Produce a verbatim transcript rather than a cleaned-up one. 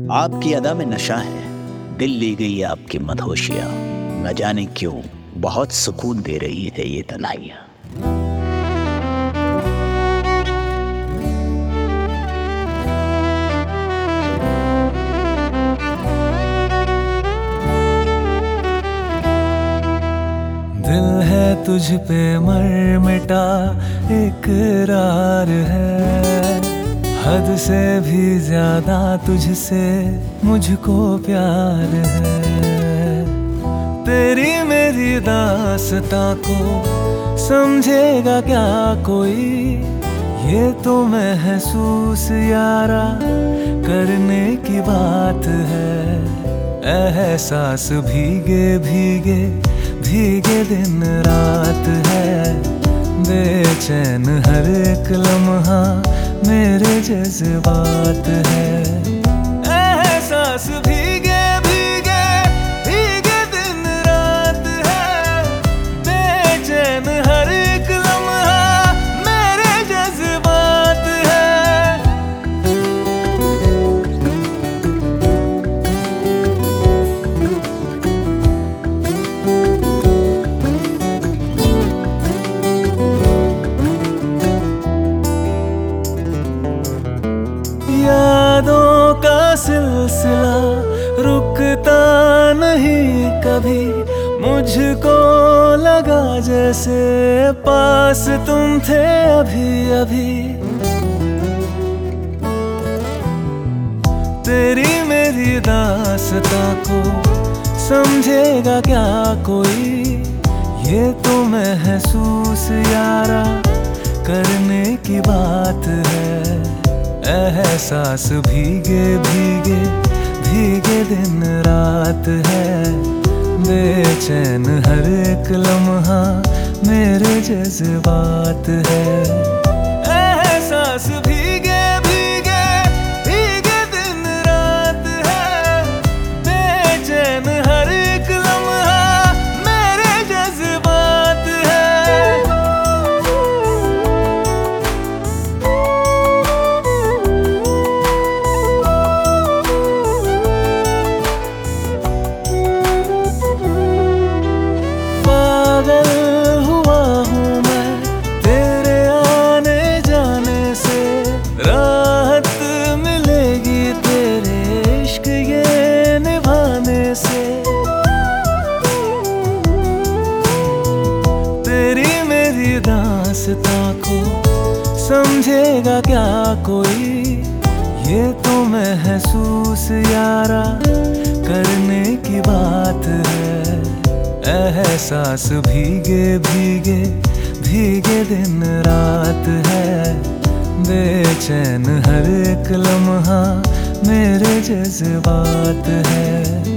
आपकी अदा में नशा है, दिल ले गई आपकी मदहोशियाँ। न जाने क्यों बहुत सुकून दे रही है ये तन्हाइयाँ। दिल है तुझ पे मर मिटा इकरार है, हद से भी ज्यादा तुझसे मुझको प्यार है। तेरी मेरी दास्तां को समझेगा क्या कोई, ये तो महसूस यारा करने की बात है। एहसास भीगे भीगे भीगे दिन रात है, बेचैन हर एक लम्हा मेरे जज्बात है। एहसास भीगे भीगे भीगे दिन रात है, बेचैन हर एक लम्हा मेरे जज्बात है। यादों का सिलसिला रुकता नहीं कभी, मुझको लगा जैसे पास तुम थे अभी अभी। तेरी मेरी दास्तां को समझेगा क्या कोई, ये तो महसूस यारा करने की बात है। एहसास भीगे भीगे भीगे दिन रात है, बेचैन हर एक लम्हा मेरे जज्बात है। एहसास भीगे भीगे भीगे दिन रात है, बेचैन हर एक लम्हा मेरे जज्बात है। पागल हुआ हूँ मैं तेरे आने जाने से, राहत मिलेगी तेरे इश्क ये निभाने से। तेरी मेरी दास्तां को समझेगा क्या कोई, ये तो महसूस यारा करने की बात है। एहसास भीगे भीगे भीगे दिन रात है, बेचैन हर एक लम्हा मेरे जज्बात है।